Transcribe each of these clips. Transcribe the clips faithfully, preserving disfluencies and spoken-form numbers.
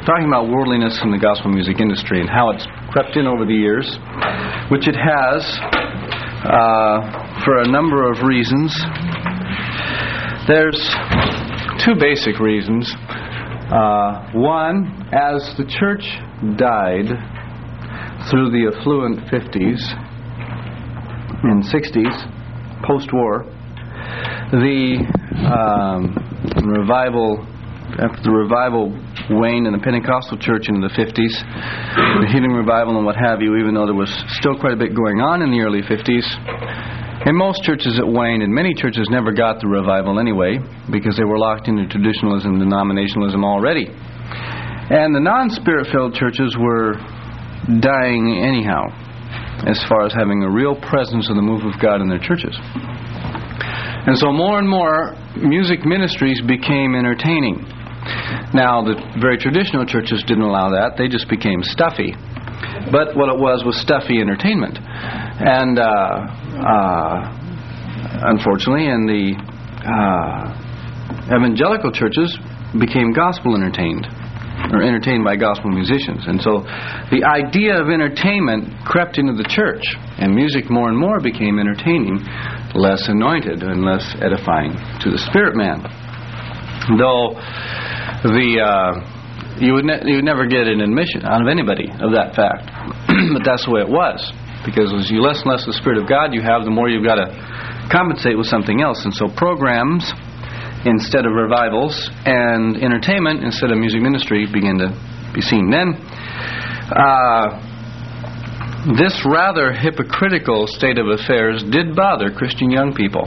talking about worldliness in the gospel music industry and how it's crept in over the years, which it has uh, for a number of reasons. There's two basic reasons. Uh, one, as the church died through the affluent fifties and sixties, post-war, the um, revival, after the revival waned in the Pentecostal church into the fifties, the healing revival and what have you, even though there was still quite a bit going on in the early fifties, in most churches it waned, and many churches never got the revival anyway, because they were locked into traditionalism, denominationalism already. And the non-spirit-filled churches were dying anyhow, as far as having a real presence of the move of God in their churches. And so more and more music ministries became entertaining. Now, the very traditional churches didn't allow that. They just became stuffy. But what it was was stuffy entertainment. And uh, uh, unfortunately, in the uh, evangelical churches became gospel entertained, or entertained by gospel musicians. And so the idea of entertainment crept into the church, and music more and more became entertaining, less anointed and less edifying to the spirit man. Though the uh, you would ne- you would never get an admission out of anybody of that fact, but that's the way it was. Because as you less and less the Spirit of God you have, the more you've got to compensate with something else. And so programs instead of revivals, and entertainment instead of music ministry begin to be seen. Then, uh, this rather hypocritical state of affairs did bother Christian young people.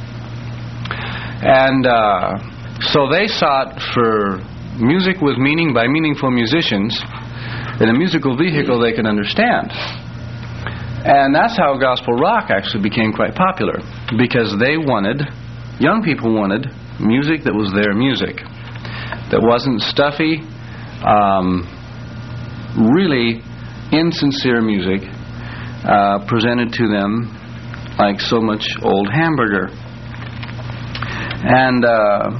And uh, so they sought for music with meaning by meaningful musicians in a musical vehicle they can understand. And that's how gospel rock actually became quite popular, because they wanted, young people wanted, music that was their music, that wasn't stuffy, um, really insincere music uh, presented to them like so much old hamburger. And uh,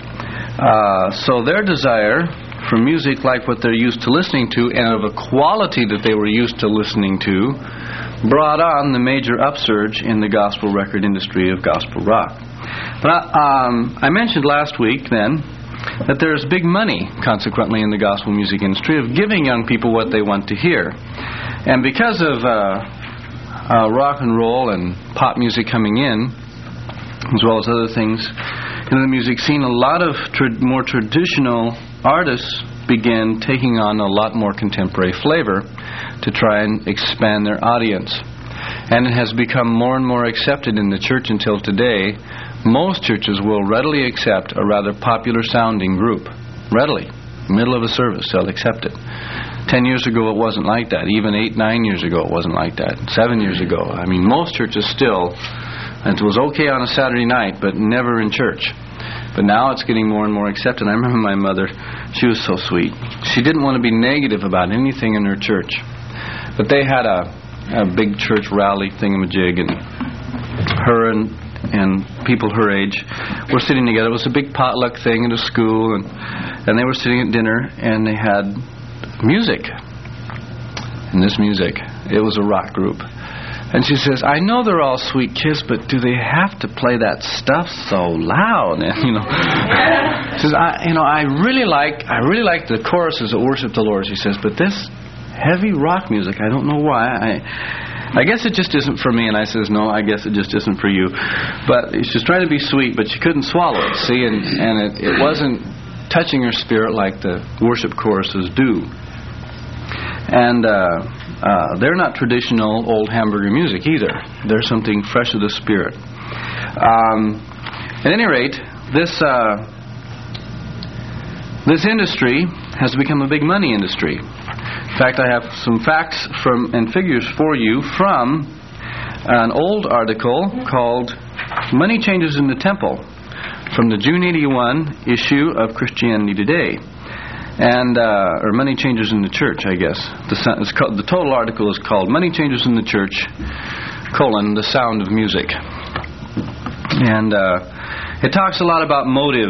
uh, so their desire for music like what they're used to listening to, and of a quality that they were used to listening to, brought on the major upsurge in the gospel record industry of gospel rock. But um, I mentioned last week then that there's big money, consequently, in the gospel music industry of giving young people what they want to hear. And because of uh, uh, rock and roll and pop music coming in, as well as other things in the music scene, a lot of tra- more traditional artists began taking on a lot more contemporary flavor to try and expand their audience. And it has become more and more accepted in the church until today. Most churches will readily accept a rather popular sounding group. Readily. Middle of a service, they'll accept it. Ten years ago it wasn't like that. Even eight, nine years ago it wasn't like that. Seven years ago. I mean, most churches still, it was okay on a Saturday night, but never in church. But now it's getting more and more accepted. I remember my mother, she was so sweet. She didn't want to be negative about anything in her church. But they had a, a big church rally thingamajig, and her and and people her age were sitting together. It was a big potluck thing at a school, and and they were sitting at dinner, and they had music. And this music, it was a rock group. And she says, I know they're all sweet kids, but do they have to play that stuff so loud? And, you know, she says, I, you know, I really like, I really like the choruses that worship the Lord. She says, but this heavy rock music, I don't know why. I, I guess it just isn't for me. And I says, no, I guess it just isn't for you. But she's trying to be sweet, but she couldn't swallow it. See, and and it, it wasn't touching her spirit like the worship choruses do. And uh, uh, they're not traditional old hamburger music either. They're something fresh of the spirit. Um, at any rate, this uh, this industry has become a big money industry. In fact, I have some facts from and figures for you from an old article called "Money Changes in the Temple" from the June eighty-one issue of Christianity Today. And, uh, or Money Changes in the Church, I guess. The, it's called, the total article is called Money Changes in the Church, colon, the Sound of Music. And uh, it talks a lot about motives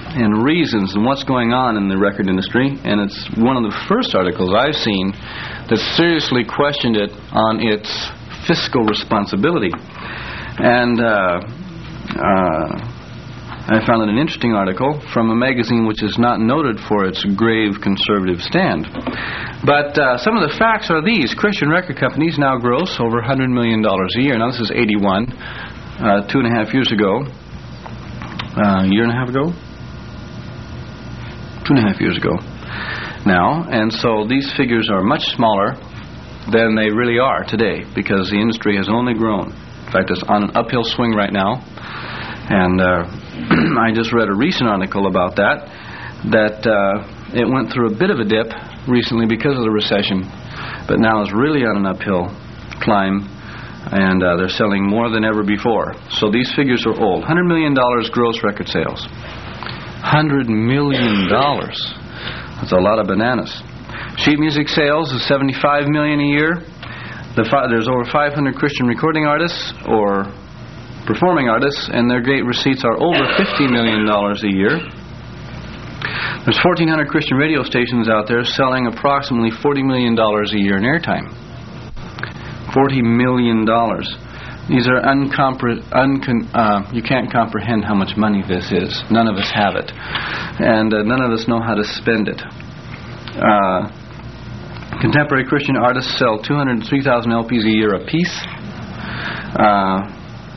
and reasons and what's going on in the record industry, and it's one of the first articles I've seen that seriously questioned it on its fiscal responsibility. And uh, uh, I found it an interesting article from a magazine which is not noted for its grave conservative stand. But uh, some of the facts are these. Christian record companies now gross over one hundred million dollars a year. Now, this is eighty-one, uh, two and a half years ago. Uh, a year and a half ago? Two and a half years ago now. And so these figures are much smaller than they really are today, because the industry has only grown. In fact, it's on an uphill swing right now. And uh, I just read a recent article about that, that uh, it went through a bit of a dip recently because of the recession, but now is really on an uphill climb, and uh, they're selling more than ever before. So these figures are old. one hundred million dollars gross record sales. one hundred million dollars. That's a lot of bananas. Sheet music sales is seventy-five million dollars a year. The fi- there's over five hundred Christian recording artists or performing artists, and their gate receipts are over fifty million dollars a year. There's fourteen hundred Christian radio stations out there selling approximately forty million dollars a year in airtime. forty million dollars. These are uncompre- uncon- uh, you can't comprehend how much money this is. None of us have it. And uh, none of us know how to spend it. Uh, contemporary Christian artists sell two hundred three thousand L Ps a year apiece. Uh,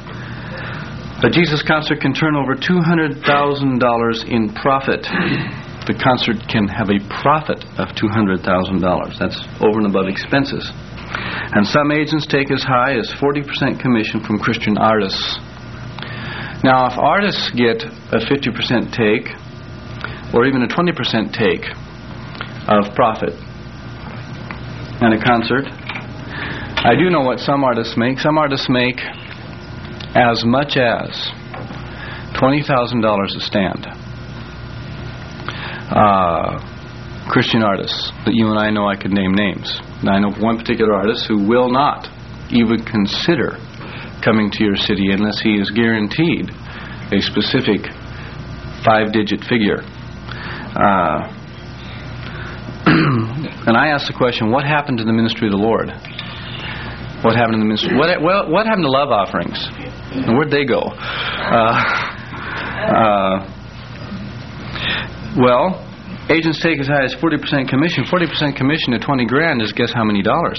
a Jesus concert can turn over two hundred thousand dollars in profit. The concert can have a profit of two hundred thousand dollars. That's over and above expenses. And some agents take as high as forty percent commission from Christian artists. Now, if artists get a fifty percent take, or even a twenty percent take of profit at a concert, I do know what some artists make. Some artists make as much as twenty thousand dollars a stand. Uh, Christian artists that you and I know, I could name names. I know one particular artist who will not even consider coming to your city unless he is guaranteed a specific five-digit figure. Uh, and I asked the question, what happened to the ministry of the Lord? What happened to the ministry? What, what, what happened to love offerings? And where'd they go? Uh, uh, well, agents take as high as forty percent commission. forty percent commission at twenty grand is, guess how many dollars?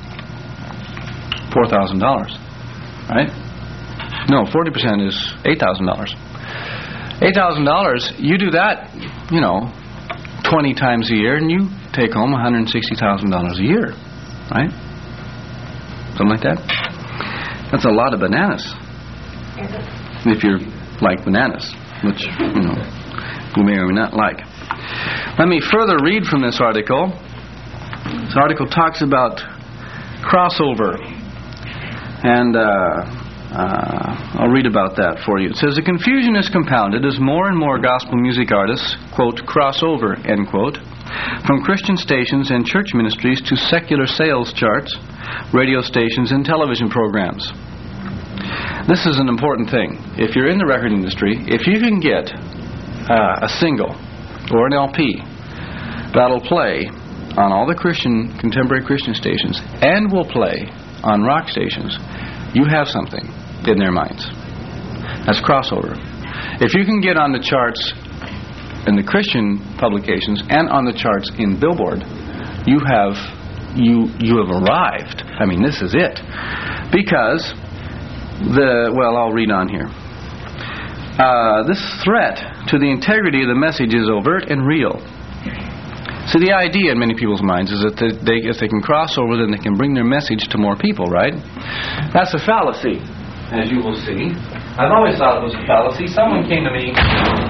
four thousand dollars. Right? No, forty percent is eight thousand dollars. eight thousand dollars, you do that, you know, twenty times a year, and you take home one hundred sixty thousand dollars a year. Right? Something like that. That's a lot of bananas. If you like bananas, which, you know, you may or may not like. Let me further read from this article. This article talks about crossover. And uh, uh, I'll read about that for you. It says, the confusion is compounded as more and more gospel music artists, quote, cross over, end quote, from Christian stations and church ministries to secular sales charts, radio stations, and television programs. This is an important thing. If you're in the record industry, if you can get uh, a single or an L P that'll play on all the Christian, contemporary Christian stations and will play on rock stations, you have something in their minds. That's crossover. If you can get on the charts in the Christian publications and on the charts in Billboard, you have you you have arrived. I mean, this is it. Because the well, I'll read on here. Uh, this threat to the integrity of the message is overt and real. So the idea in many people's minds is that they, they, if they can cross over, then they can bring their message to more people, right? That's a fallacy, as you will see. I've always thought it was a fallacy. Someone came to me...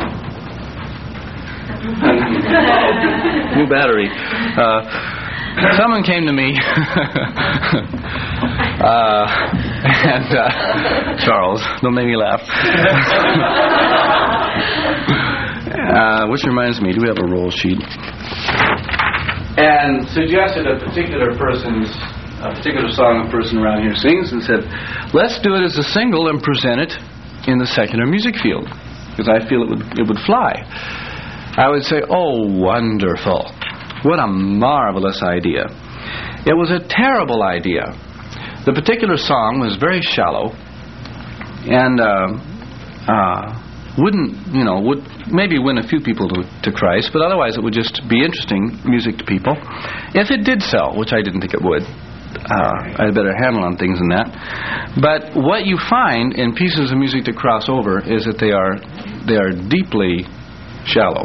New battery. Uh, someone came to me... uh, and uh, Charles, don't make me laugh. uh, which reminds me, do we have a roll sheet? And suggested a particular person's, a particular song a person around here sings, and said, let's do it as a single and present it in the secular music field. because I feel it would, it would fly. I would say, oh, wonderful. What a marvelous idea. It was a terrible idea. The particular song was very shallow and uh, uh, wouldn't, you know, would maybe win a few people to, to Christ, but otherwise it would just be interesting music to people. If it did sell, which I didn't think it would, uh, I had a better handle on things than that. But what you find in pieces of music that cross over is that they are they are deeply shallow.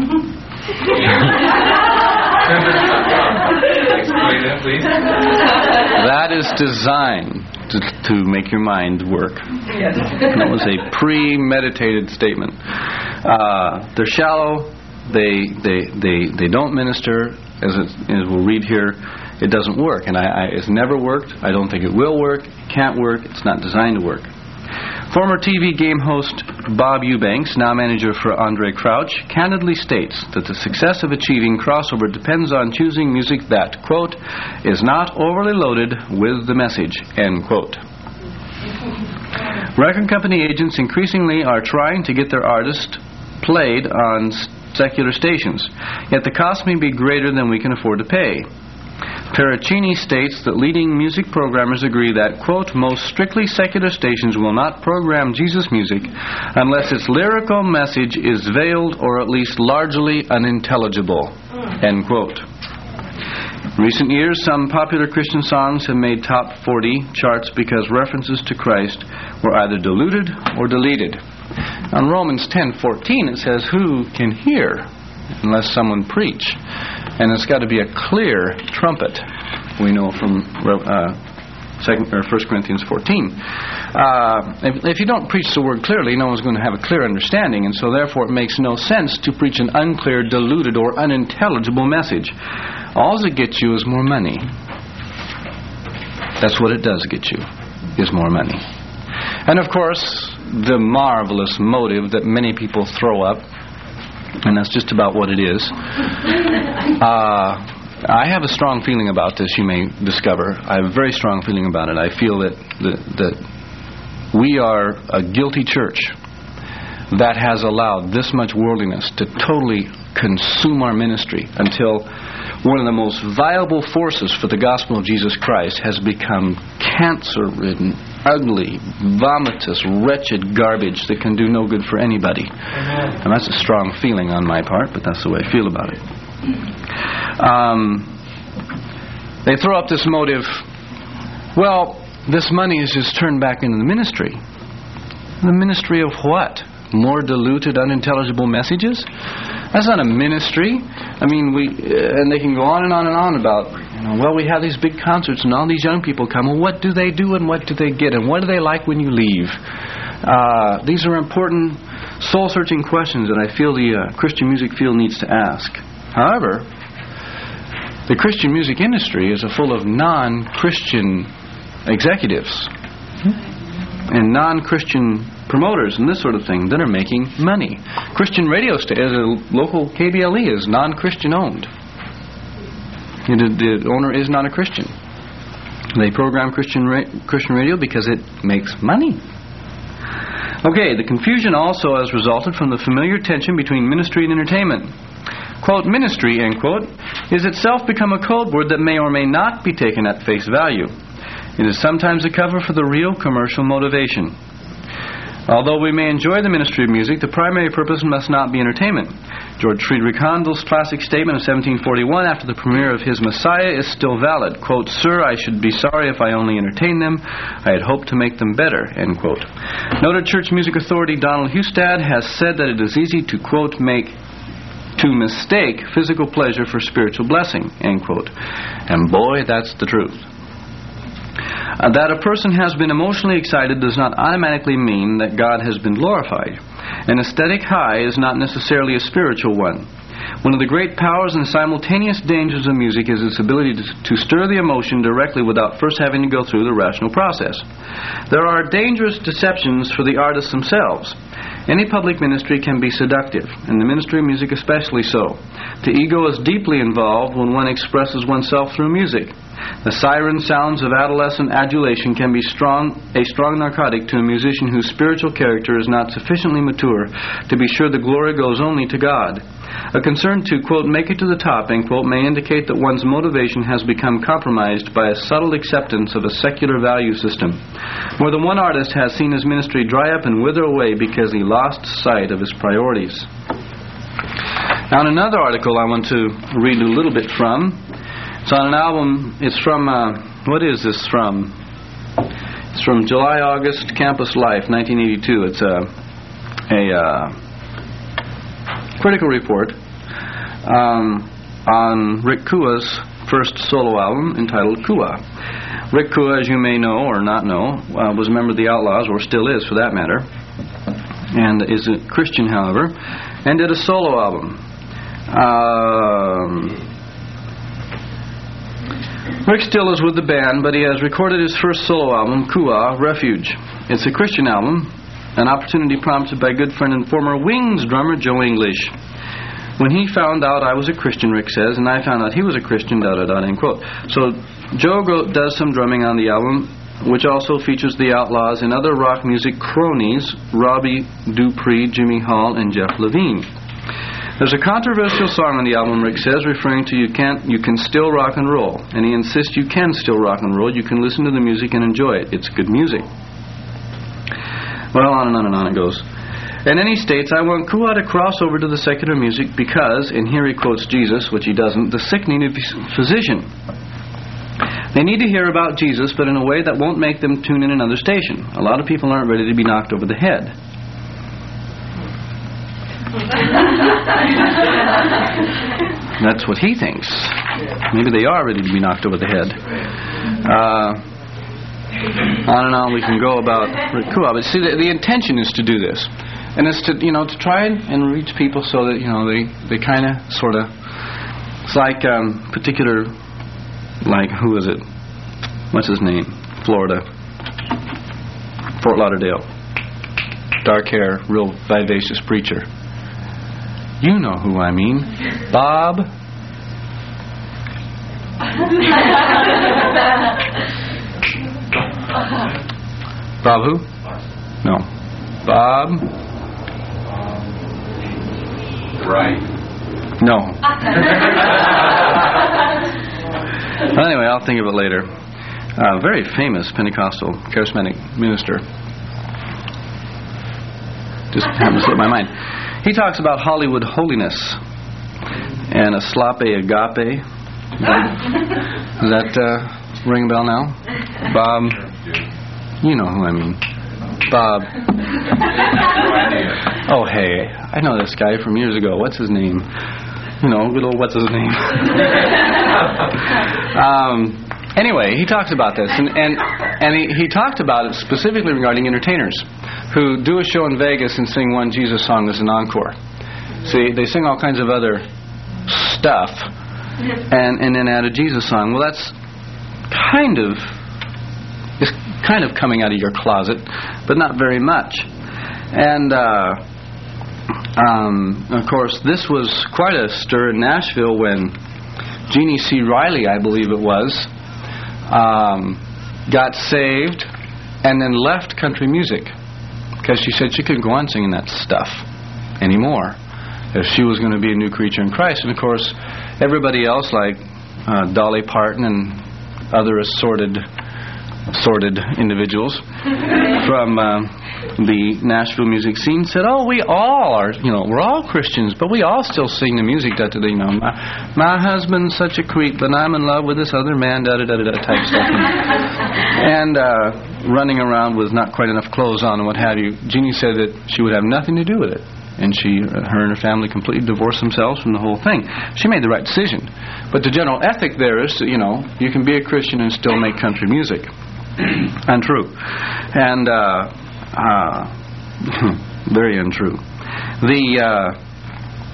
Explain that, please. That is designed to, to make your mind work. Yes. That was a premeditated statement. Uh, they're shallow. They they they they don't minister. As, it, as we'll read here, it doesn't work, and I, I, it's never worked. I don't think it will work. It can't work. It's not designed to work. Former T V game host Bob Eubanks, now manager for Andre Crouch, candidly states that the success of achieving crossover depends on choosing music that, quote, is not overly loaded with the message, end quote. Record company agents increasingly are trying to get their artists played on secular stations, yet the cost may be greater than we can afford to pay. Perricini states that leading music programmers agree that, quote, most strictly secular stations will not program Jesus music unless its lyrical message is veiled or at least largely unintelligible, end quote. In recent years, some popular Christian songs have made top forty charts because references to Christ were either diluted or deleted. On Romans ten fourteen it says, who can hear unless someone preach? And it's got to be a clear trumpet, we know from uh, second, or First Corinthians fourteen. Uh, if, if you don't preach the word clearly, no one's going to have a clear understanding, and so therefore it makes no sense to preach an unclear, diluted, or unintelligible message. All it gets you is more money. That's what it does get you, is more money. And of course, the marvelous motive that many people throw up, and that's just about what it is. Uh, I have a strong feeling about this, you may discover. I have a very strong feeling about it. I feel that, that, that we are a guilty church that has allowed this much worldliness to totally consume our ministry until one of the most viable forces for the gospel of Jesus Christ has become cancer-ridden, ugly, vomitous, wretched garbage that can do no good for anybody. Amen. And that's a strong feeling on my part, but that's the way I feel about it. Um, they throw up this motive, well, this money is just turned back into the ministry. The ministry of what? More diluted, unintelligible messages? That's not a ministry. I mean, we uh, and they can go on and on and on about, you know, well, we have these big concerts and all these young people come. Well, what do they do and what do they get and what do they like when you leave? Uh, these are important, soul-searching questions that I feel the uh, Christian music field needs to ask. However, the Christian music industry is full of non-Christian executives and non-Christian promoters and this sort of thing that are making money. Christian radio station, as a local K B L E, is non-Christian owned. The, the owner is not a Christian. They program Christian ra- Christian radio because it makes money. Okay, the confusion also has resulted from the familiar tension between ministry and entertainment. Quote, ministry, end quote, is itself become a code word that may or may not be taken at face value. It is sometimes a cover for the real commercial motivation. Although we may enjoy the ministry of music, the primary purpose must not be entertainment. George Friedrich Handel's classic statement of seventeen forty-one after the premiere of his Messiah is still valid. Quote, sir, I should be sorry if I only entertain them. I had hoped to make them better, end quote. Noted church music authority Donald Hustad has said that it is easy to, quote, make, to mistake physical pleasure for spiritual blessing, end quote. And boy, that's the truth. Uh, that a person has been emotionally excited does not automatically mean that God has been glorified. An aesthetic high is not necessarily a spiritual one. One of the great powers and simultaneous dangers of music is its ability to, to stir the emotion directly without first having to go through the rational process. There are dangerous deceptions for the artists themselves. Any public ministry can be seductive, and the ministry of music especially so. The ego is deeply involved when one expresses oneself through music. The siren sounds of adolescent adulation can be strong, a strong narcotic to a musician whose spiritual character is not sufficiently mature to be sure the glory goes only to God. A concern to, quote, make it to the top, end quote, may indicate that one's motivation has become compromised by a subtle acceptance of a secular value system. More than one artist has seen his ministry dry up and wither away because he lost sight of his priorities. Now, in another article I want to read a little bit from. It's on an album. It's from, uh, what is this from? It's from July, August, Campus Life, nineteen eighty-two. It's a, a uh, critical report um, on Rick Kua's first solo album entitled Kua. Rick Kua, as you may know or not know, uh, was a member of the Outlaws, or still is for that matter, and is a Christian, however, and did a solo album. Um... Rick still is with the band, but he has recorded his first solo album, Kua, Refuge. It's a Christian album, an opportunity prompted by good friend and former Wings drummer Joe English. When he found out I was a Christian, Rick says, and I found out he was a Christian, da da da, end quote. So Joe go, does some drumming on the album, which also features the Outlaws and other rock music cronies, Robbie Dupree, Jimmy Hall, and Jeff Levine. There's a controversial song on the album, Rick says, referring to you can't, you can still rock and roll. And he insists you can still rock and roll. You can listen to the music and enjoy it. It's good music. Well, on and on and on it goes. And then he states, I want Kua to cross over to the secular music because, and here he quotes Jesus, which he doesn't, the sick need a physician. They need to hear about Jesus, but in a way that won't make them tune in another station. A lot of people aren't ready to be knocked over the head. That's what he thinks. Maybe they are ready to be knocked over the head. Uh, on and on we can go about Rick Kua. But see, the, the intention is to do this. And it's to, you know, to try and, and reach people so that, you know, they, they kind of, sort of, it's like um, particular, like, who is it? What's his name? Florida. Fort Lauderdale. Dark hair, real vivacious preacher. You know who I mean. Bob. Bob who? No. Bob. Right. No. Well, anyway, I'll think of it later. Uh, very famous Pentecostal charismatic minister. Just happened to slip my mind. He talks about Hollywood holiness and a sloppe agape. Does that uh, ring a bell now? Bob, you know who I mean. Bob. Oh, hey, I know this guy from years ago. What's his name? You know, good old what's his name? um, anyway, he talks about this, and and, and he, he talked about it specifically regarding entertainers who do a show in Vegas and sing one Jesus song as an encore. See, they sing all kinds of other stuff and, and then add a Jesus song. Well, that's kind of it's kind of coming out of your closet, but not very much. And uh, um, of course, this was quite a stir in Nashville when Jeannie C. Riley, I believe it was, um, got saved and then left country music. Because she said she couldn't go on singing that stuff anymore if she was going to be a new creature in Christ. And of course, everybody else, like uh, Dolly Parton and other assorted, assorted individuals from uh, the Nashville music scene, said, "Oh, we all are, you know, we're all Christians, but we all still sing the music that, you know, my, my husband's such a creep, but I'm in love with this other man, da da da da type stuff." And uh, running around with not quite enough clothes on and what have you. Jeannie said that she would have nothing to do with it, and she, her and her family completely divorced themselves from the whole thing. She made the right decision, but the general ethic there is, you know, you can be a Christian and still make country music. Untrue. And uh, uh, very untrue. The uh,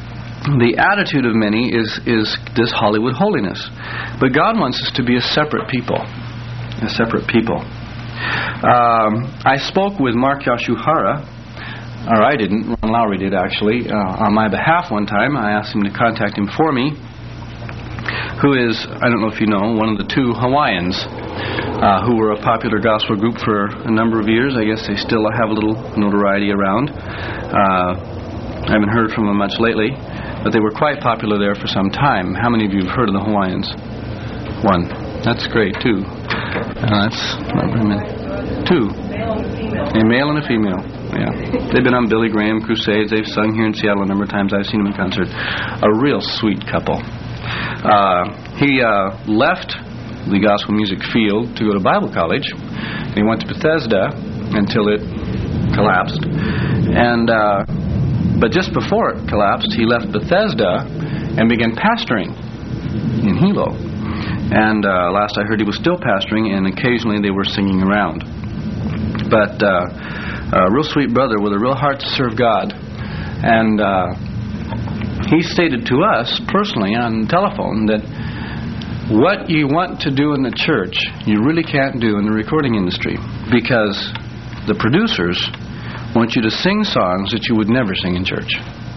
the attitude of many is, is this Hollywood holiness. But God wants us to be a separate people. A separate people. Um, I spoke with Mark Yashuhara, or I didn't, Ron Lowry did actually, uh, on my behalf one time. I asked him to contact him for me, who is, I don't know if you know, one of the two Hawaiians uh, who were a popular gospel group for a number of years. I guess they still have a little notoriety around. Uh, I haven't heard from them much lately, but they were quite popular there for some time. How many of you have heard of the Hawaiians? One. That's great, two. Uh, that's not very many. Two. A male and a female. Yeah. They've been on Billy Graham crusades. They've sung here in Seattle a number of times. I've seen them in concert. A real sweet couple. Uh, he uh, left the gospel music field to go to Bible college. He went to Bethesda until it collapsed. And uh, but just before it collapsed, he left Bethesda and began pastoring in Hilo. And uh, last I heard, he was still pastoring, and occasionally they were singing around. But uh, a real sweet brother with a real heart to serve God. And uh, he stated to us personally on the telephone that what you want to do in the church, you really can't do in the recording industry, because the producers want you to sing songs that you would never sing in church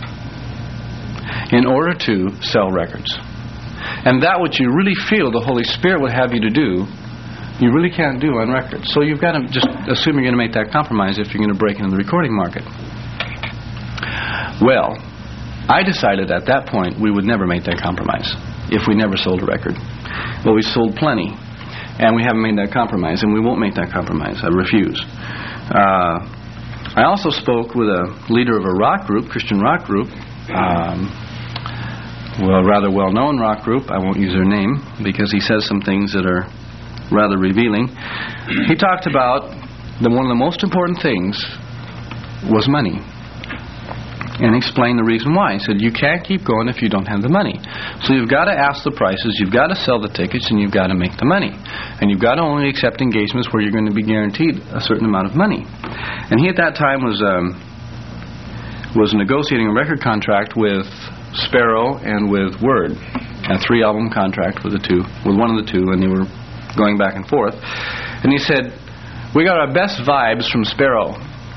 in order to sell records. And that what you really feel the Holy Spirit would have you to do, you really can't do on record. So you've got to just assume you're going to make that compromise if you're going to break into the recording market. Well, I decided at that point we would never make that compromise if we never sold a record. Well, we sold plenty, and we haven't made that compromise, and we won't make that compromise. I refuse. Uh, I also spoke with a leader of a rock group, Christian rock group, um, well, rather well-known rock group. I won't use their name because he says some things that are rather revealing. He talked about that one of the most important things was money, and explained the reason why. He said, you can't keep going if you don't have the money. So you've got to ask the prices, you've got to sell the tickets, and you've got to make the money. And you've got to only accept engagements where you're going to be guaranteed a certain amount of money. And he at that time was um, was negotiating a record contract with Sparrow and with Word, a three-album contract with the two, with one of the two, and they were going back and forth. And he said, we got our best vibes from Sparrow.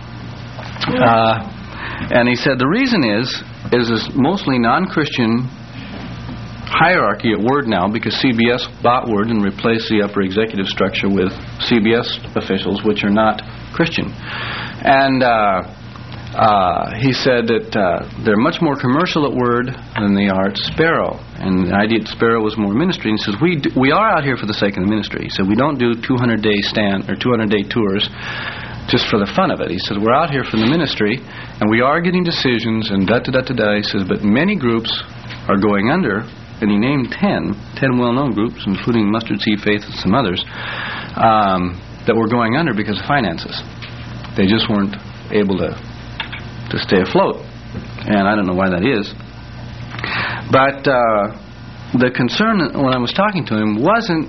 Uh, and he said, the reason is, is this mostly non-Christian hierarchy at Word now, because C B S bought Word and replaced the upper executive structure with C B S officials, which are not Christian. And uh, uh, he said that uh, they're much more commercial at Word than they are at Sparrow. And the idea at Sparrow was more ministry. And he says, we, do, we are out here for the sake of the ministry. He said, we don't do two hundred day stand or two hundred day tours just for the fun of it. He says, we're out here for the ministry, and we are getting decisions, and da-da-da-da-da. He says, but many groups are going under. And he named ten, ten well-known groups, including Mustard Seed Faith and some others, um, that were going under because of finances. They just weren't able to to stay afloat. And I don't know why that is. But uh, the concern when I was talking to him wasn't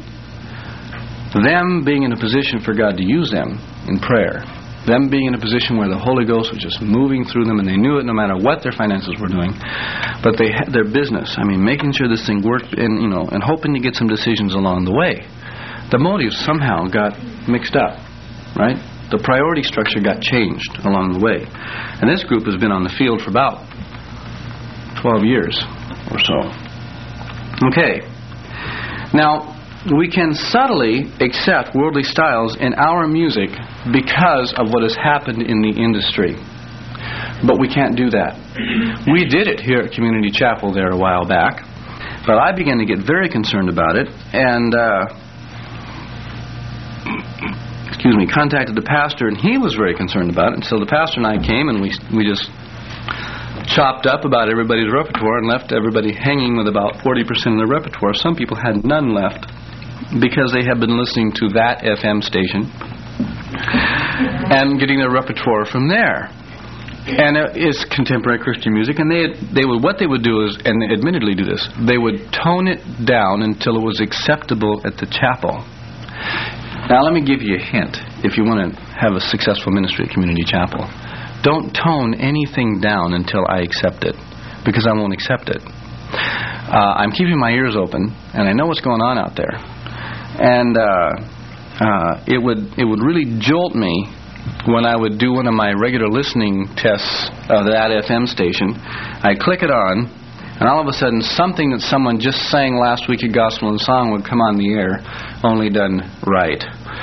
them being in a position for God to use them in prayer. Them being in a position where the Holy Ghost was just moving through them, and they knew it no matter what their finances were doing. But they had their business. I mean, making sure this thing worked, and you know, and hoping to get some decisions along the way. The motives somehow got mixed up, right? The priority structure got changed along the way. And this group has been on the field for about twelve years or so. Okay. Now, we can subtly accept worldly styles in our music because of what has happened in the industry. But we can't do that. We did it here at Community Chapel there a while back, but I began to get very concerned about it, and uh, excuse me, contacted the pastor, and he was very concerned about it. And so the pastor and I came, and we we just chopped up about everybody's repertoire and left everybody hanging with about forty percent of their repertoire. Some people had none left, because they have been listening to that F M station and getting their repertoire from there. And it's contemporary Christian music, and they they would what they would do is, and they admittedly do this, they would tone it down until it was acceptable at the chapel. Now let me give you a hint if you want to have a successful ministry at Community Chapel. Don't tone anything down until I accept it. because I won't accept it. Uh, I'm keeping my ears open, and I know what's going on out there. And uh, uh, it would it would really jolt me when I would do one of my regular listening tests of that F M station. I'd click it on, and all of a sudden something that someone just sang last week at Gospel and Song would come on the air, only done right.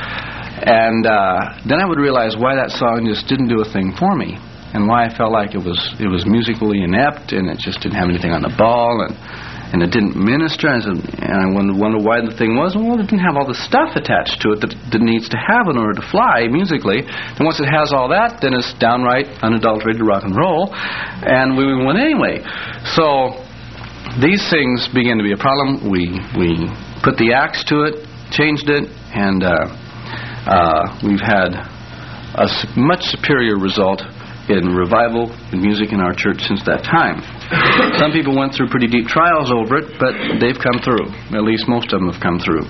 And uh, then I would realize why that song just didn't do a thing for me, and why I felt like it was it was musically inept, and it just didn't have anything on the ball, and and it didn't minister. And I, said, and I wondered, wondered why the thing was. Well, it didn't have all the stuff attached to it that it needs to have in order to fly musically. And once it has all that, then it's downright unadulterated rock and roll, and we went anyway. So these things began to be a problem. We we put the axe to it, changed it, and uh, uh, we've had a much superior result in revival in music in our church since that time. Some people went through pretty deep trials over it, but they've come through. At least most of them have come through.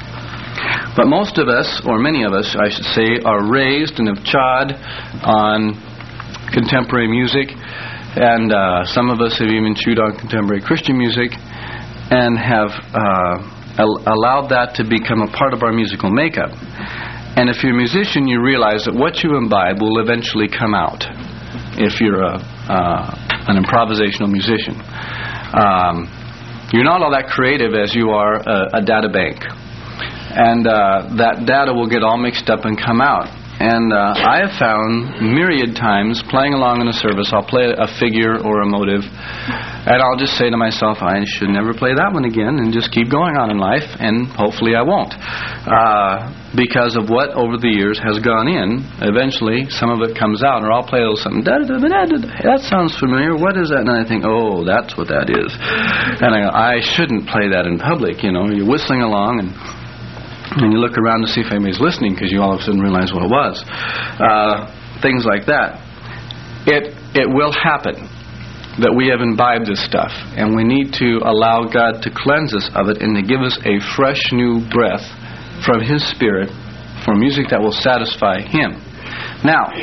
But most of us, or many of us, I should say, are raised and have chawed on contemporary music, and uh, some of us have even chewed on contemporary Christian music and have uh, al- allowed that to become a part of our musical makeup. And if you're a musician, you realize that what you imbibe will eventually come out if you're a, uh, an improvisational musician. Um, you're not all that creative as you are a, a data bank. And uh, that data will get all mixed up and come out. And uh, I have found myriad times playing along in a service, I'll play a figure or a motive, and I'll just say to myself, I should never play that one again, and just keep going on in life, and hopefully I won't. Uh, because of what over the years has gone in, eventually some of it comes out, or I'll play a little something, da, da, da, da, da, that sounds familiar, what is that? And I think, oh, that's what that is. And I go, I shouldn't play that in public, you know, you're whistling along, and and you look around to see if anybody's listening, because you all of a sudden realize what it was. Uh, things like that. It it will happen that we have imbibed this stuff, and we need to allow God to cleanse us of it and to give us a fresh new breath from His Spirit for music that will satisfy Him. Now,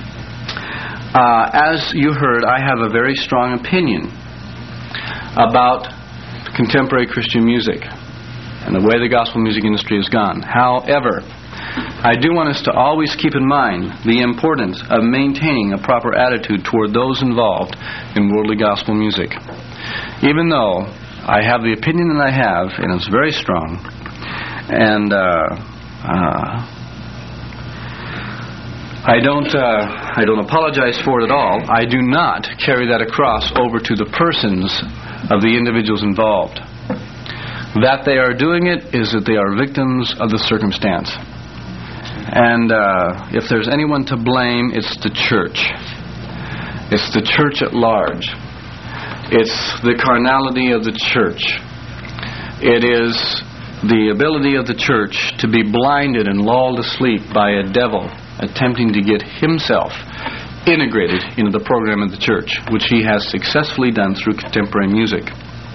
uh, as you heard, I have a very strong opinion about contemporary Christian music and the way the gospel music industry has gone. However, I do want us to always keep in mind the importance of maintaining a proper attitude toward those involved in worldly gospel music. Even though I have the opinion that I have, and it's very strong, and uh, uh, I don't uh, I don't apologize for it at all, I do not carry that across over to the persons of the individuals involved. That they are doing it is that they are victims of the circumstance. And uh, if there's anyone to blame, it's the church. It's the church at large. It's the carnality of the church. It is the ability of the church to be blinded and lulled asleep by a devil attempting to get himself integrated into the program of the church, which he has successfully done through contemporary music.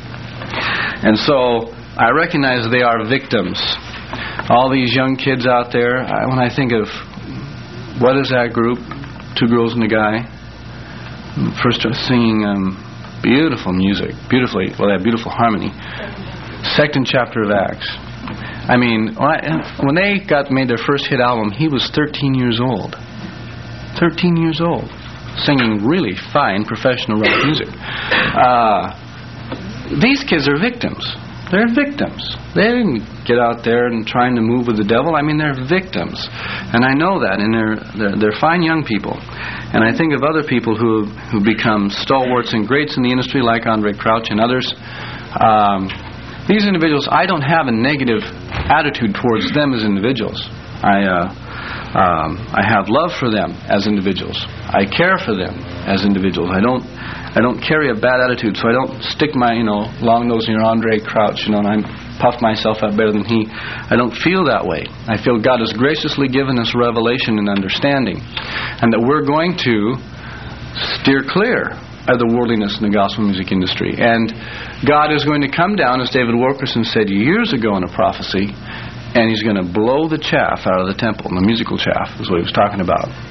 And so I recognize they are victims. All these young kids out there, I, when I think of, what is that group? Two girls and a guy. First singing um, beautiful music, beautifully, well, they have beautiful harmony. Second chapter of Acts. I mean, when, I, when they got made their first hit album, he was thirteen years old. thirteen years old. Singing really fine professional rock music. Uh, these kids are victims. They're victims. They didn't get out there and trying to move with the devil. I mean, they're victims. And I know that. And they're, they're, they're fine young people. And I think of other people who who become stalwarts and greats in the industry, like Andre Crouch and others. Um, these individuals, I don't have a negative attitude towards them as individuals. I, uh, um, I have love for them as individuals. I care for them as individuals. I don't... I don't carry a bad attitude, so I don't stick my, you know, long nose in your Andre Crouch, you know, and I puff myself up better than he. I don't feel that way. I feel God has graciously given us revelation and understanding, and that we're going to steer clear of the worldliness in the gospel music industry. And God is going to come down, as David Wilkerson said years ago in a prophecy, and He's going to blow the chaff out of the temple. And the musical chaff is what he was talking about.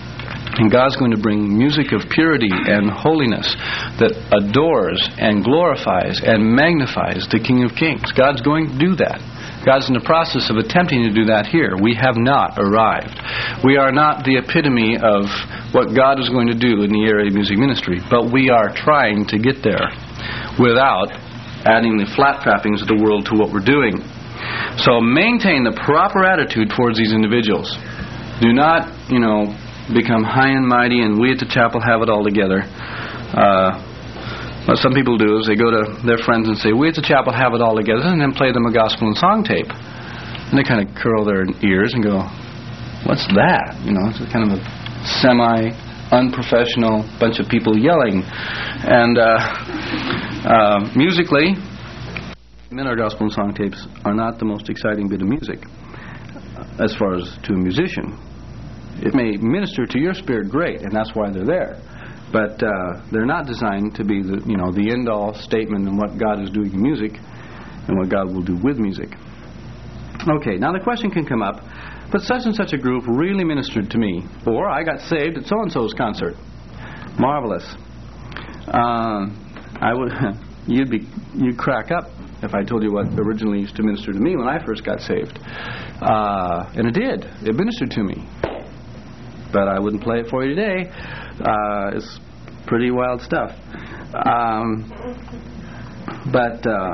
And God's going to bring music of purity and holiness that adores and glorifies and magnifies the King of Kings. God's going to do that. God's in the process of attempting to do that here. We have not arrived. We are not the epitome of what God is going to do in the area of music ministry, but we are trying to get there without adding the flat trappings of the world to what we're doing. So maintain the proper attitude towards these individuals. Do not, you know, become high and mighty and we at the chapel have it all together. Uh, what some people do is they go to their friends and say, we at the chapel have it all together, and then play them a gospel and song tape. And they kind of curl their ears and go, what's that? You know, it's kind of a semi-unprofessional bunch of people yelling. And uh, uh, musically, our gospel and song tapes are not the most exciting bit of music as far as to a musician. It may minister to your spirit great, and that's why they're there. But uh, they're not designed to be the, you know, the end-all statement in what God is doing in music and what God will do with music. Okay, now the question can come up, but such and such a group really ministered to me, or I got saved at so-and-so's concert. Marvelous. Uh, I would, you'd be, you'd crack up if I told you what originally used to minister to me when I first got saved. Uh, and it did. It ministered to me. But I wouldn't play it for you today. Uh, it's pretty wild stuff. Um, but uh,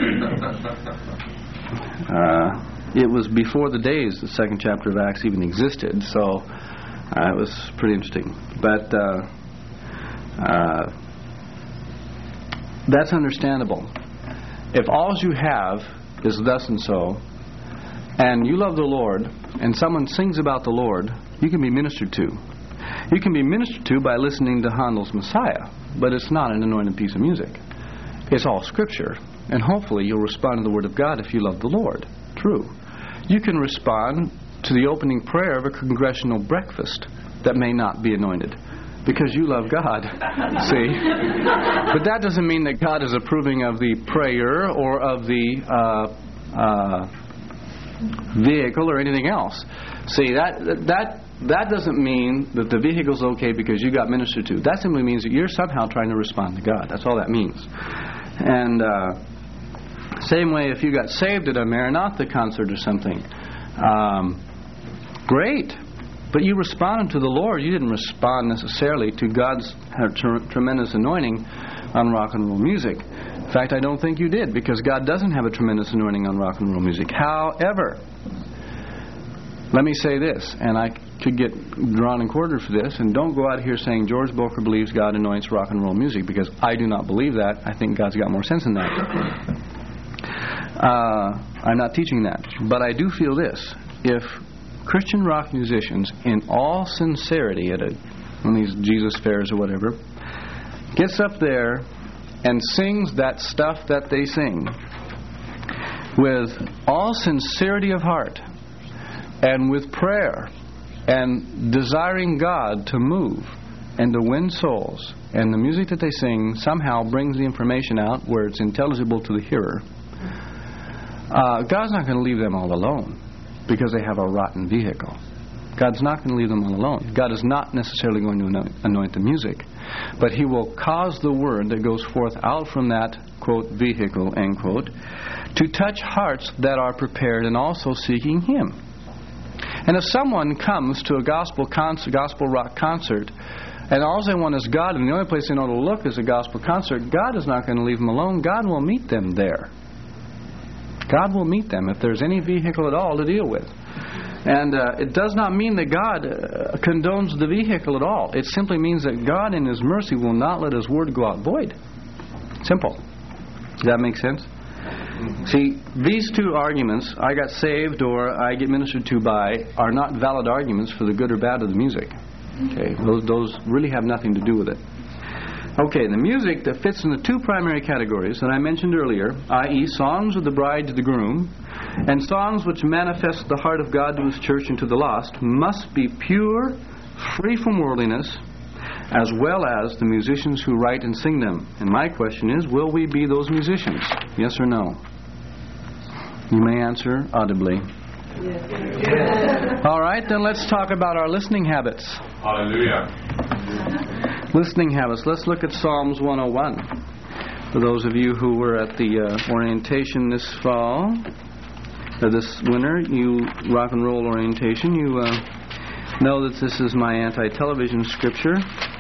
uh, it was before the days the second chapter of Acts even existed, so uh, it was pretty interesting. But uh, uh, that's understandable. If all you have is thus and so, and you love the Lord, and someone sings about the Lord, you can be ministered to. You can be ministered to by listening to Handel's Messiah, but it's not an anointed piece of music. It's all Scripture, and hopefully you'll respond to the Word of God if you love the Lord. True. You can respond to the opening prayer of a congressional breakfast that may not be anointed, because you love God. See? But that doesn't mean that God is approving of the prayer or of the uh, uh, vehicle or anything else. See, that that that doesn't mean that the vehicle's okay because you got ministered to. That simply means that you're somehow trying to respond to God. That's all that means. And uh, same way, if you got saved at a Maranatha concert or something, um, great. But you responded to the Lord. You didn't respond necessarily to God's tr- tremendous anointing on rock and roll music. In fact, I don't think you did, because God doesn't have a tremendous anointing on rock and roll music. However, let me say this, and I could get drawn and quartered for this, and don't go out here saying George Boker believes God anoints rock and roll music, because I do not believe that. I think God's got more sense than that. Uh, I'm not teaching that. But I do feel this. If Christian rock musicians, in all sincerity at a, one of these Jesus fairs or whatever, gets up there and sings that stuff that they sing with all sincerity of heart and with prayer and desiring God to move and to win souls, and the music that they sing somehow brings the information out where it's intelligible to the hearer, uh, God's not going to leave them all alone because they have a rotten vehicle. God's not going to leave them all alone. God is not necessarily going to anoint, anoint the music, but He will cause the word that goes forth out from that, quote, vehicle, end quote, to touch hearts that are prepared and also seeking Him. And if someone comes to a gospel concert, gospel rock concert, and all they want is God, and the only place they know to look is a gospel concert, God is not going to leave them alone. God will meet them there. God will meet them if there's any vehicle at all to deal with. And uh, it does not mean that God uh, condones the vehicle at all. It simply means that God in His mercy will not let His word go out void. Simple. Does that make sense? See, these two arguments, I got saved or I get ministered to by, are not valid arguments for the good or bad of the music. Okay, those those really have nothing to do with it. Okay, the music that fits in the two primary categories that I mentioned earlier, that is songs of the bride to the groom, and songs which manifest the heart of God to His church and to the lost, must be pure, free from worldliness, as well as the musicians who write and sing them. And my question is, will we be those musicians? Yes or no? You may answer audibly. Yes. All right, then let's talk about our listening habits. Hallelujah. Listening habits. Let's look at Psalms one oh one. For those of you who were at the uh, orientation this fall, or this winter, you rock and roll orientation, you uh, know that this is my anti-television scripture.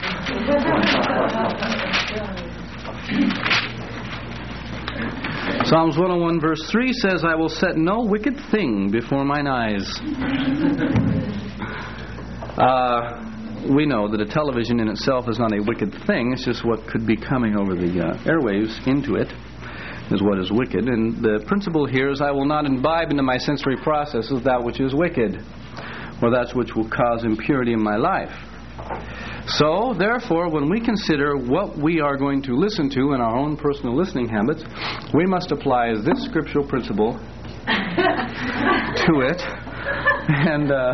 Psalms one oh one verse three says, I will set no wicked thing before mine eyes. Uh, we know that a television in itself is not a wicked thing. It's just what could be coming over the uh, airwaves into it is what is wicked. And the principle here is I will not imbibe into my sensory processes that which is wicked, or that which will cause impurity in my life. So, therefore, when we consider what we are going to listen to in our own personal listening habits, we must apply this scriptural principle to it and uh,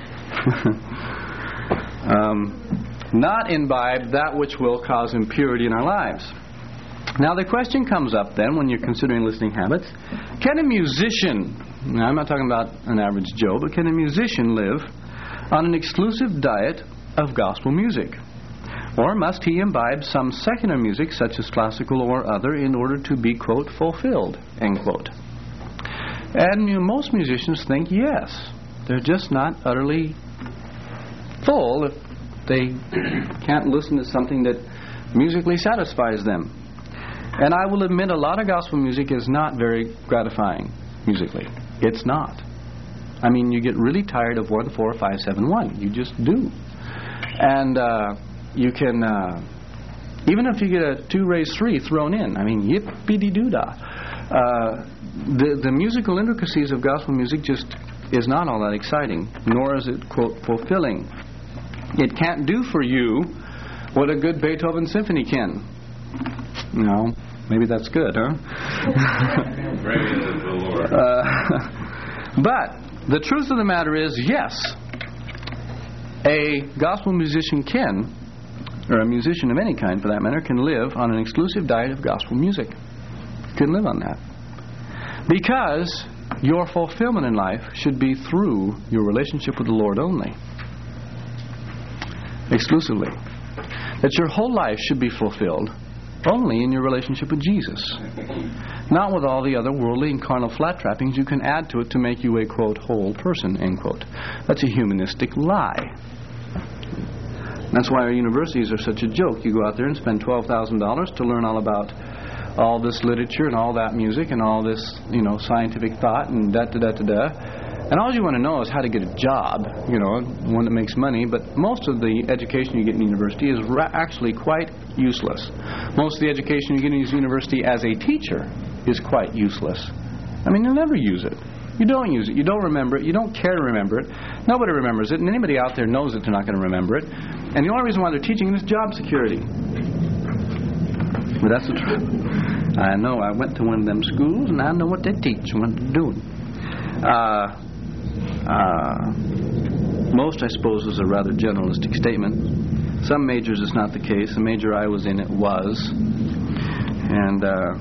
um, not imbibe that which will cause impurity in our lives. Now, the question comes up then when you're considering listening habits, can a musician, now I'm not talking about an average Joe, but can a musician live on an exclusive diet of gospel music? Or must he imbibe some secular music, such as classical or other, in order to be, quote, fulfilled, end quote? And you know, most musicians think yes. They're just not utterly full if they can't listen to something that musically satisfies them. And I will admit a lot of gospel music is not very gratifying musically. It's not. I mean, you get really tired of one, four, five, seven, one. You just do. And uh, you can, uh, even if you get a two raised three thrown in, I mean, yippee-dee-doo-dah. Uh, the, the musical intricacies of gospel music just is not all that exciting, nor is it, quote, fulfilling. It can't do for you what a good Beethoven symphony can. You know, maybe that's good, huh? Praise the Lord. Uh, but the truth of the matter is, yes, a gospel musician can, or a musician of any kind for that matter, can live on an exclusive diet of gospel music. Can live on that. Because your fulfillment in life should be through your relationship with the Lord only. Exclusively. That your whole life should be fulfilled only in your relationship with Jesus. Not with all the other worldly and carnal flat trappings you can add to it to make you a, quote, whole person, end quote. That's a humanistic lie. That's why our universities are such a joke. You go out there and spend twelve thousand dollars to learn all about all this literature and all that music and all this, you know, scientific thought and da-da-da-da-da. And all you want to know is how to get a job, you know, one that makes money. But most of the education you get in university is ra- actually quite useless. Most of the education you get in university as a teacher is quite useless. I mean, you'll never use it. You don't use it. You don't remember it. You don't care to remember it. Nobody remembers it. And anybody out there knows that they're not going to remember it. And the only reason why they're teaching is job security. But that's the truth. I know. I went to one of them schools, and I know what they teach and what they're doing. Uh... Uh, most, I suppose, is a rather generalistic statement. Some majors it's not the case. The major I was in, it was. And uh,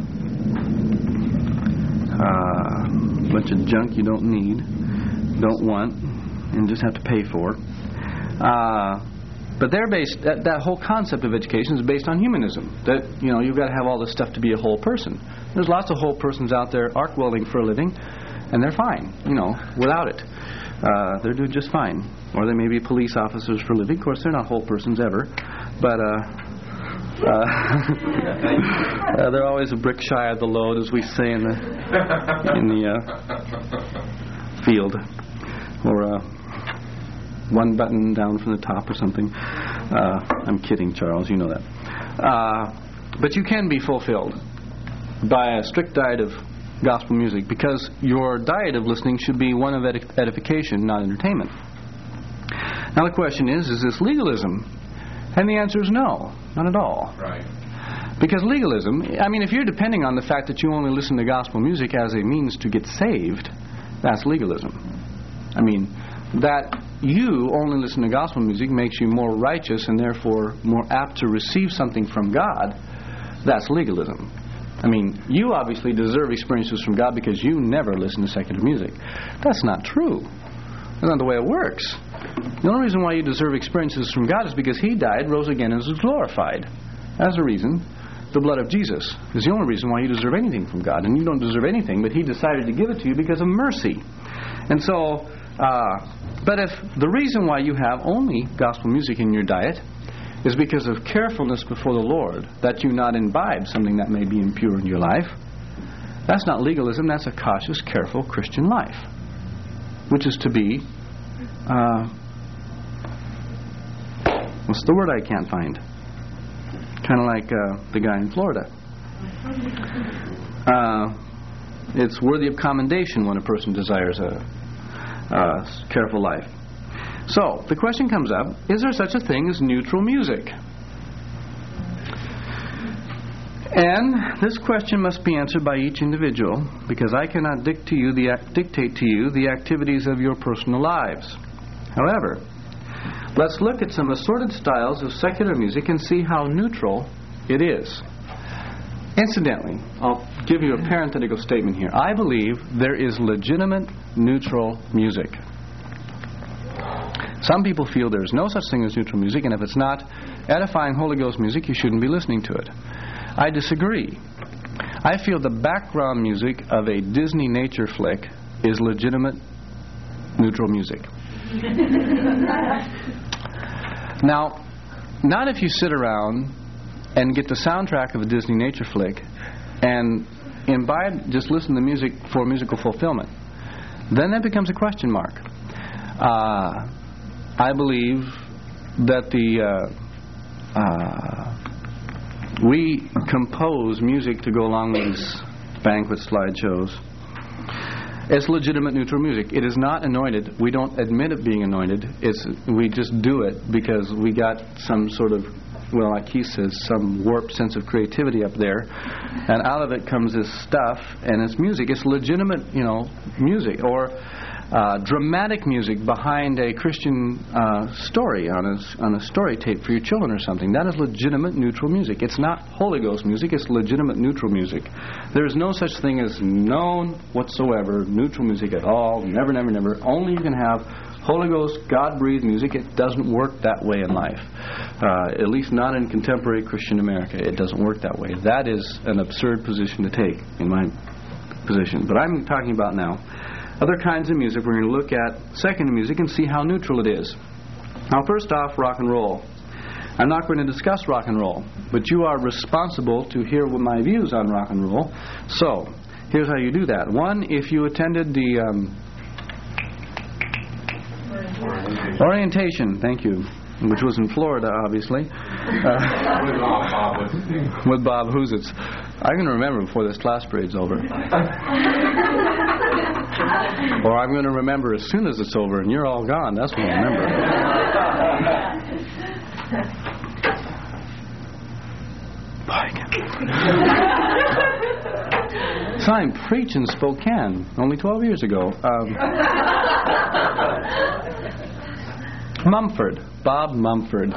uh, a bunch of junk you don't need, don't want, and just have to pay for. Uh, but they're based, that, that whole concept of education is based on humanism. That, you know, you've got to have all this stuff to be a whole person. There's lots of whole persons out there arc welding for a living, and they're fine, you know, without it. Uh, they're doing just fine. Or they may be police officers for a living. Of course, they're not whole persons ever. But uh, uh, uh, they're always a brick shy of the load, as we say in the in the uh, field. Or uh, one button down from the top or something. Uh, I'm kidding, Charles. You know that. Uh, but you can be fulfilled by a strict diet of gospel music, because your diet of listening should be one of edification, not entertainment. Now the question is, is this legalism? And the answer is no, not at all. Right. Because legalism, I mean, if you're depending on the fact that you only listen to gospel music as a means to get saved, that's legalism. I mean, that you only listen to gospel music makes you more righteous and therefore more apt to receive something from God, that's legalism. I mean, you obviously deserve experiences from God because you never listen to secular music. That's not true. That's not the way it works. The only reason why you deserve experiences from God is because He died, rose again, and was glorified. That's the reason. The blood of Jesus is the only reason why you deserve anything from God. And you don't deserve anything, but He decided to give it to you because of mercy. And so, uh, but if the reason why you have only gospel music in your diet is because of carefulness before the Lord, that you not imbibe something that may be impure in your life, that's not legalism, that's a cautious, careful Christian life, which is to be, uh, what's the word I can't find? Kind of like uh, the guy in Florida. Uh, it's worthy of commendation when a person desires a, a careful life. So, the question comes up, is there such a thing as neutral music? And this question must be answered by each individual, because I cannot dict to you the, dictate to you the activities of your personal lives. However, let's look at some assorted styles of secular music and see how neutral it is. Incidentally, I'll give you a parenthetical statement here. I believe there is legitimate neutral music. Some people feel there's no such thing as neutral music, and if it's not edifying Holy Ghost music, you shouldn't be listening to it. I disagree. I feel the background music of a Disney nature flick is legitimate neutral music. Now, not if you sit around and get the soundtrack of a Disney nature flick and imbibe, just listen to music for musical fulfillment. Then that becomes a question mark. Uh, I believe that the uh, uh, we compose music to go along with these banquet slideshows. It's legitimate neutral music. It is not anointed. We don't admit it being anointed. It's we just do it because we got some sort of, well, like he says, some warped sense of creativity up there, and out of it comes this stuff, and it's music. It's legitimate, you know, music or uh, dramatic music behind a Christian uh, story on a on a story tape for your children or something. That is legitimate neutral music. It's not Holy Ghost music. It's legitimate neutral music. There is no such thing as known whatsoever neutral music at all. Never, never, never. Only you can have Holy Ghost, God-breathed music. It doesn't work that way in life. Uh, at least not in contemporary Christian America. It doesn't work that way. That is an absurd position to take, in my position. But I'm talking about now other kinds of music. We're going to look at secular music and see how neutral it is. Now, first off, rock and roll. I'm not going to discuss rock and roll, but you are responsible to hear my views on rock and roll. So, here's how you do that. One, if you attended the um, orientation, thank you, which was in Florida, obviously, uh, with Bob Huzitz. I'm going to remember before this class period's over. Or I'm going to remember as soon as it's over and you're all gone. That's when I'll remember. So I'm preaching Spokane only twelve years ago. Um, Mumford. Bob Mumford.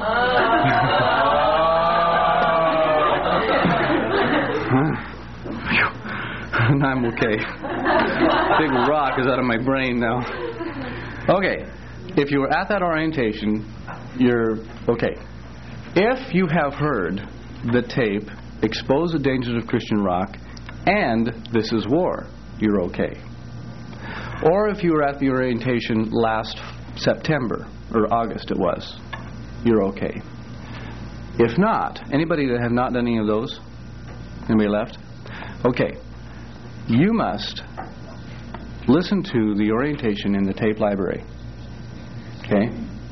And I'm okay. Big rock is out of my brain now. Okay. If you were at that orientation, you're okay. If you have heard the tape, Expose the Dangers of Christian Rock, and This Is War, you're okay. Or if you were at the orientation last September, or August it was, you're okay. If not, anybody that have not done any of those? Anybody left? Okay. You must listen to the orientation in the tape library. Okay?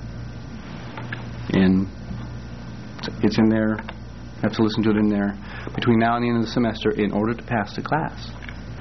In, it's in there. You have to listen to it in there between now and the end of the semester in order to pass the class.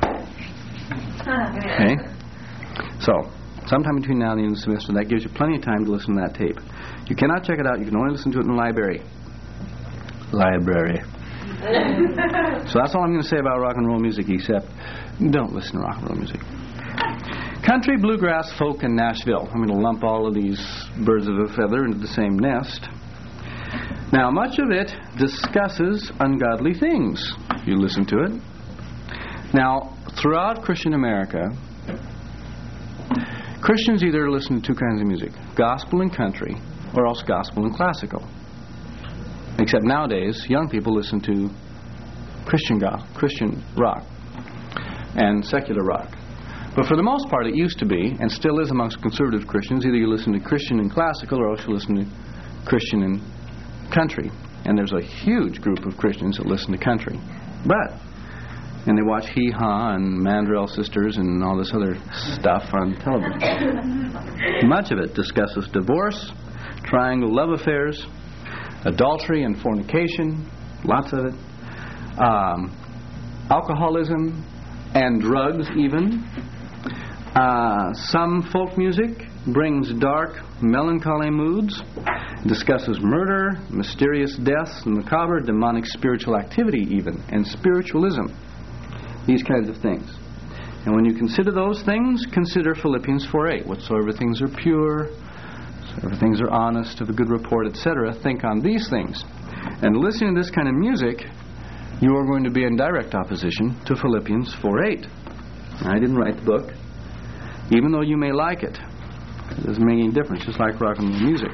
Okay? So, sometime between now and the end of the semester, that gives you plenty of time to listen to that tape. You cannot check it out. You can only listen to it in the library. Library. So that's all I'm going to say about rock and roll music, except don't listen to rock and roll music. Country, bluegrass, folk, and Nashville. I'm going to lump all of these birds of a feather into the same nest. Now, much of it discusses ungodly things. You listen to it. Now, throughout Christian America, Christians either listen to two kinds of music, gospel and country, or else gospel and classical. Except nowadays, young people listen to Christian go- Christian rock and secular rock. But for the most part, it used to be, and still is amongst conservative Christians, either you listen to Christian and classical, or else you listen to Christian and country. And there's a huge group of Christians that listen to country. But, and they watch Hee Haw and Mandrell Sisters and all this other stuff on television. Much of it discusses divorce, triangle love affairs, adultery and fornication, lots of it, um, alcoholism and drugs even. Uh, some folk music brings dark, melancholy moods, discusses murder, mysterious deaths, macabre, demonic spiritual activity even, and spiritualism. These kinds of things. And when you consider those things, consider Philippians four eight. Whatsoever things are pure, whatsoever things are honest, of a good report, et cetera, think on these things. And listening to this kind of music, you are going to be in direct opposition to Philippians four eight. I didn't write the book. Even though you may like it, it doesn't make any difference, just like rock and roll music.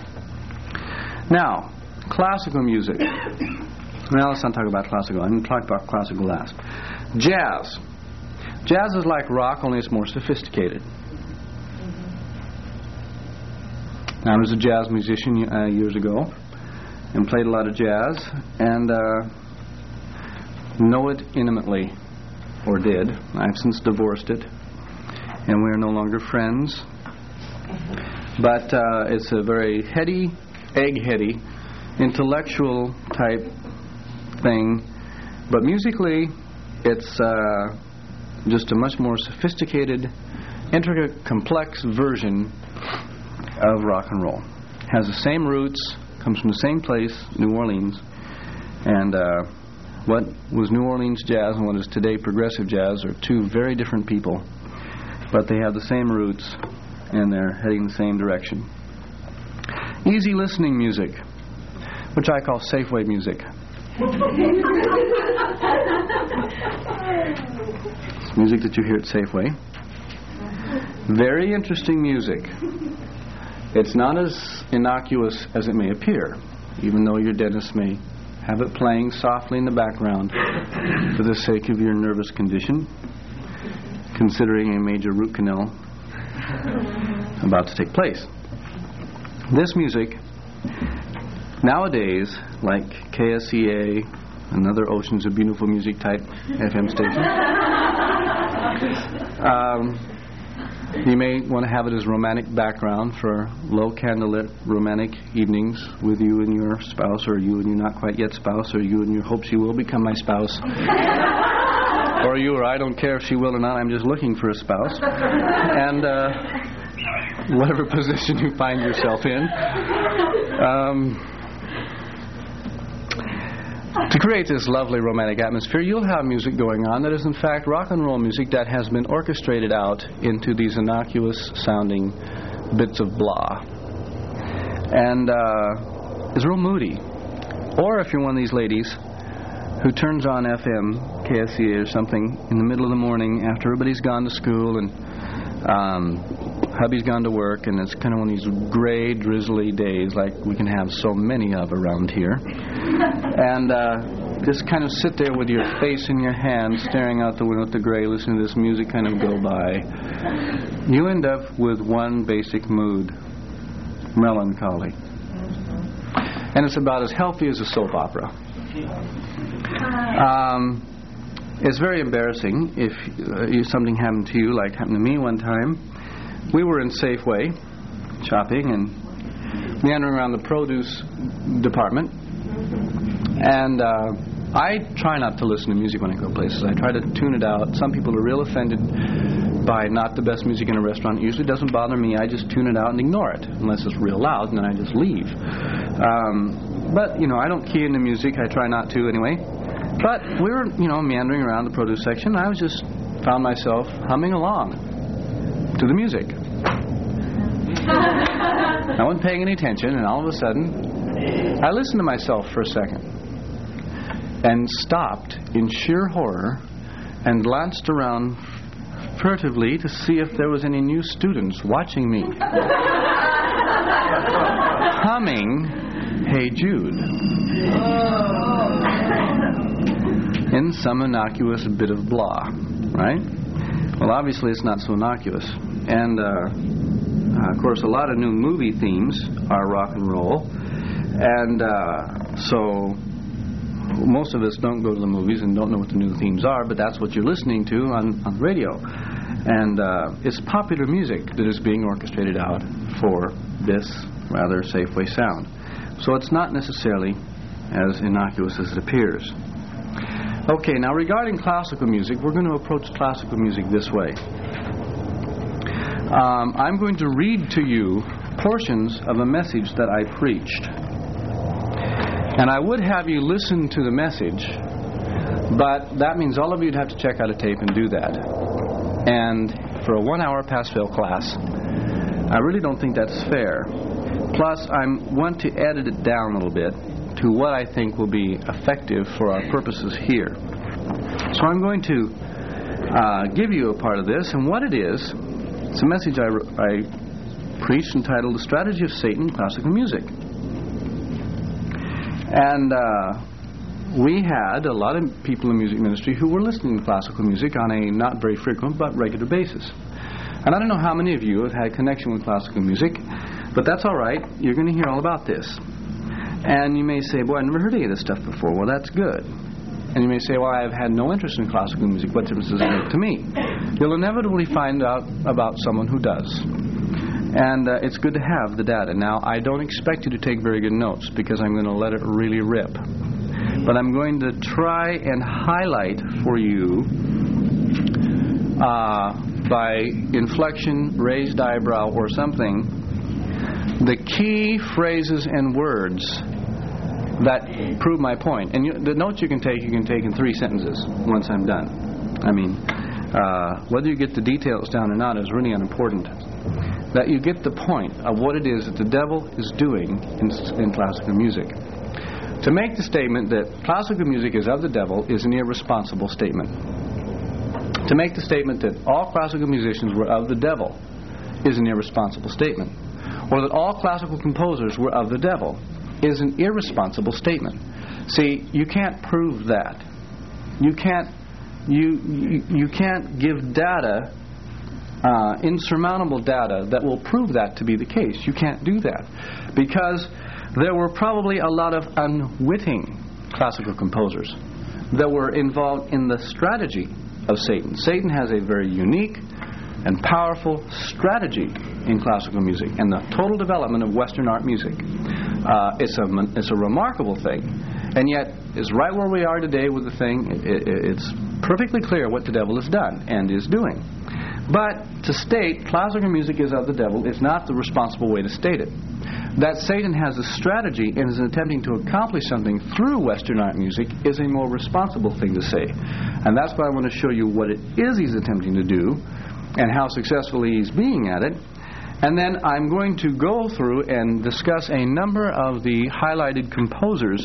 Now, classical music. Well, let's not talk about classical. I'm going to talk about classical last. Jazz. Jazz is like rock, only it's more sophisticated. Now, I was a jazz musician uh, years ago and played a lot of jazz and uh, know it intimately, or did. I've since divorced it, and we are no longer friends. But uh, it's a very heady, egg-heady, intellectual type thing. But musically, it's uh, just a much more sophisticated, intricate, complex version of rock and roll. Has the same roots, comes from the same place, New Orleans. And uh, what was New Orleans jazz and what is today progressive jazz are two very different people. But they have the same roots, and they're heading the same direction. Easy listening music, which I call Safeway music. It's music that you hear at Safeway. Very interesting music. It's not as innocuous as it may appear, even though your dentist may have it playing softly in the background for the sake of your nervous condition, considering a major root canal about to take place. This music, nowadays, like K S E A and other Oceans of Beautiful Music type F M stations, um, you may want to have it as romantic background for low candlelit romantic evenings with you and your spouse, or you and your not quite yet spouse, or you and your hope she will become my spouse. Or you or I don't care if she will or not, I'm just looking for a spouse. And uh, whatever position you find yourself in. Um, to create this lovely romantic atmosphere, you'll have music going on that is in fact rock and roll music that has been orchestrated out into these innocuous sounding bits of blah. And uh, it's real moody. Or if you're one of these ladies who turns on F M, K S E A or something in the middle of the morning after everybody's gone to school and um, hubby's gone to work, and it's kind of one of these gray, drizzly days like we can have so many of around here. And uh, just kind of sit there with your face in your hand, staring out the window at the gray, listening to this music kind of go by. You end up with one basic mood: melancholy. And it's about as healthy as a soap opera. Um, it's very embarrassing if uh, something happened to you, like happened to me one time. We were in Safeway shopping and meandering around the produce department, and uh, I try not to listen to music when I go places. I try to tune it out. Some people are real offended by not the best music in a restaurant. It usually doesn't bother me. I just tune it out and ignore it unless it's real loud, and then I just leave. Um, but, you know, I don't key into music. I try not to anyway. But we were, you know, meandering around the produce section. I was just found myself humming along to the music. I wasn't paying any attention, and all of a sudden, I listened to myself for a second and stopped in sheer horror and glanced around furtively to see if there was any new students watching me humming Hey Jude in some innocuous bit of blah, right? Well, obviously it's not so innocuous. And uh, uh, of course a lot of new movie themes are rock and roll, and uh, so most of us don't go to the movies and don't know what the new themes are, but that's what you're listening to on, on the radio. And uh, it's popular music that is being orchestrated out for this rather Safeway sound. So it's not necessarily as innocuous as it appears. Okay, now regarding classical music, we're going to approach classical music this way. Um, I'm going to read to you portions of a message that I preached. And I would have you listen to the message, but that means all of you would have to check out a tape and do that. And for a one-hour pass-fail class, I really don't think that's fair. Plus, I want to edit it down a little bit to what I think will be effective for our purposes here. So I'm going to uh, give you a part of this, and what it is, it's a message I, I preached entitled The Strategy of Satan in Classical Music. And uh, we had a lot of people in music ministry who were listening to classical music on a not very frequent but regular basis. And I don't know how many of you have had connection with classical music, but that's all right. You're going to hear all about this. And you may say, boy, I've never heard any of this stuff before. Well, that's good. And you may say, well, I've had no interest in classical music. What difference does it make to me? You'll inevitably find out about someone who does. And uh, it's good to have the data. Now, I don't expect you to take very good notes because I'm going to let it really rip. But I'm going to try and highlight for you uh, by inflection, raised eyebrow, or something, the key phrases and words that prove my point. And you, the notes you can take, you can take in three sentences once I'm done. I mean, uh, whether you get the details down or not is really unimportant. That you get the point of what it is that the devil is doing in, in classical music. To make the statement that classical music is of the devil is an irresponsible statement. To make the statement that all classical musicians were of the devil is an irresponsible statement. Or that all classical composers were of the devil is an irresponsible statement. See, you can't prove that. You can't you you, you can't give data, uh, insurmountable data that will prove that to be the case. You can't do that because there were probably a lot of unwitting classical composers that were involved in the strategy of Satan. Satan has a very unique and powerful strategy in classical music and the total development of Western art music. Uh, it's a it's a remarkable thing, and yet it's right where we are today with the thing. It, it, it's perfectly clear what the devil has done and is doing. But to state classical music is of the devil is not the responsible way to state it. That Satan has a strategy and is attempting to accomplish something through Western art music is a more responsible thing to say. And that's why I want to show you what it is he's attempting to do and how successfully he's being at it. And then I'm going to go through and discuss a number of the highlighted composers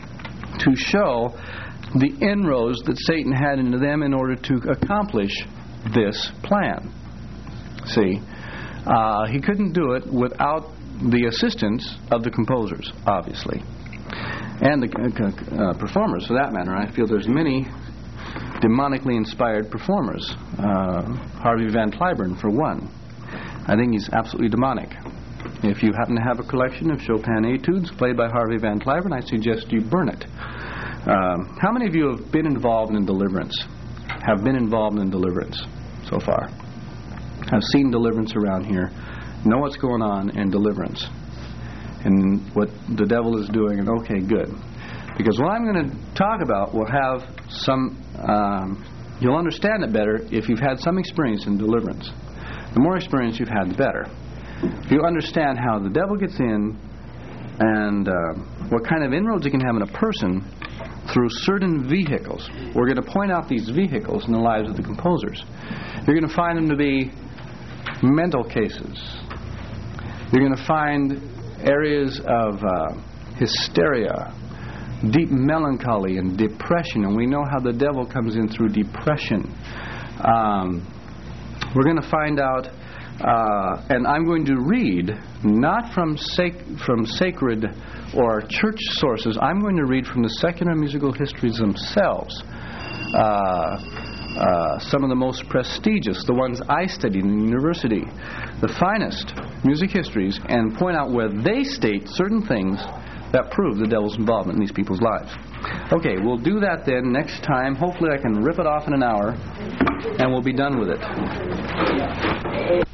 to show the inroads that Satan had into them in order to accomplish this plan. See, uh, he couldn't do it without the assistance of the composers, obviously, and the uh, performers, for that matter. I feel there's many demonically inspired performers. Uh, Harvey Van Cliburn, for one. I think he's absolutely demonic. If you happen to have a collection of Chopin etudes played by Harvey Van Cliburn, I suggest you burn it. Um, how many of you have been involved in deliverance? Have been involved in deliverance so far? Have seen deliverance around here? Know what's going on in deliverance and what the devil is doing? And okay, good. Because what I'm going to talk about will have some, um, you'll understand it better if you've had some experience in deliverance. The more experience you've had, the better. If you understand how the devil gets in and uh, what kind of inroads he can have in a person through certain vehicles. We're going to point out these vehicles in the lives of the composers. You're going to find them to be mental cases. You're going to find areas of uh, hysteria, deep melancholy and depression. And we know how the devil comes in through depression. Um, we're going to find out, uh, and I'm going to read, not from sac- from sacred or church sources, I'm going to read from the secular musical histories themselves. Uh, uh, some of the most prestigious, the ones I studied in university, the finest music histories, and point out where they state certain things that prove the devil's involvement in these people's lives. Okay, we'll do that then next time. Hopefully I can rip it off in an hour, and we'll be done with it.